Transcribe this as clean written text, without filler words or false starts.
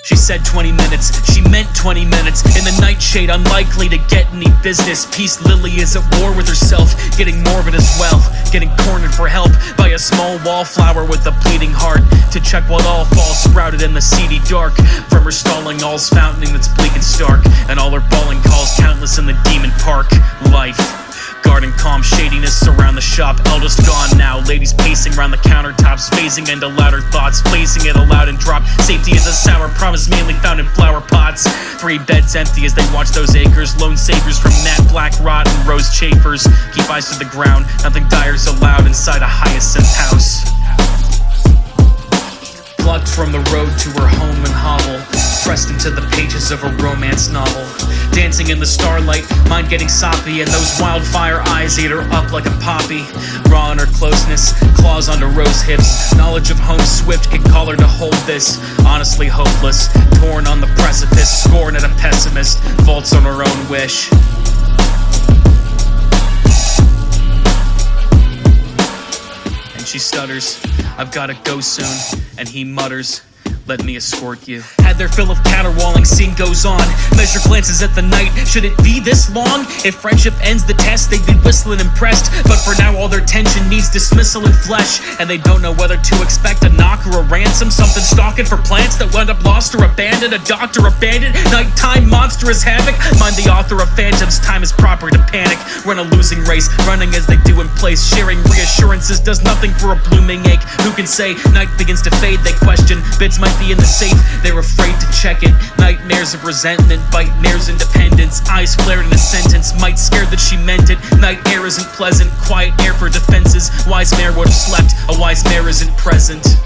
She said 20 minutes, she meant 20 minutes. In the nightshade, unlikely to get any business. Peace Lily is at war with herself, getting morbid as well. Getting cornered for help by a small wallflower with a bleeding heart. To check what all falls sprouted in the seedy dark. From her stalling, all's fountaining that's bleak and stark. And all her bawling calls countless in the demon park. Life. Guarding calm shadiness around the shop. Eldest gone now, ladies pacing around the countertops, phasing into louder thoughts, placing it aloud and drop. Safety is a sour promise mainly found in flower pots. 3 beds empty as they watch those acres. Lone saviors from Nat Black Rot and Rose Chafers. Keep eyes to the ground, nothing dire's allowed inside a hyacinth house. Plucked from the road to her home and hovel, pressed into the pages of a romance novel. Dancing in the starlight, mind getting soppy, and those wildfire eyes ate her up like a poppy. Raw in her closeness, claws onto rose hips. Knowledge of home swift can call her to hold this. Honestly hopeless, torn on the precipice. Scorn at a pessimist, vaults on her own wish. And she stutters, "I've gotta go soon," and he mutters, "Let me escort you." Had their fill of caterwauling, scene goes on. Measure glances at the night, should it be this long? If friendship ends the test, they'd be whistling impressed. But for now all their tension needs dismissal in flesh. And they don't know whether to expect a knock or a ransom. Something stalking for plants that wound up lost or abandoned. A doctor abandoned, nighttime monstrous havoc. Mind the author of phantoms, time is proper to panic. Run a losing race, running as they do in place. Sharing reassurances does nothing for a blooming ache. Who can say? Night begins to fade, they question. Bids might be in the safe, they're afraid to check it. Nightmares of resentment, nightmares independence. Eyes flared in a sentence, might scared that she meant it. Night air isn't pleasant, quiet air for defenses. Wise mare would have slept, a wise mare isn't present.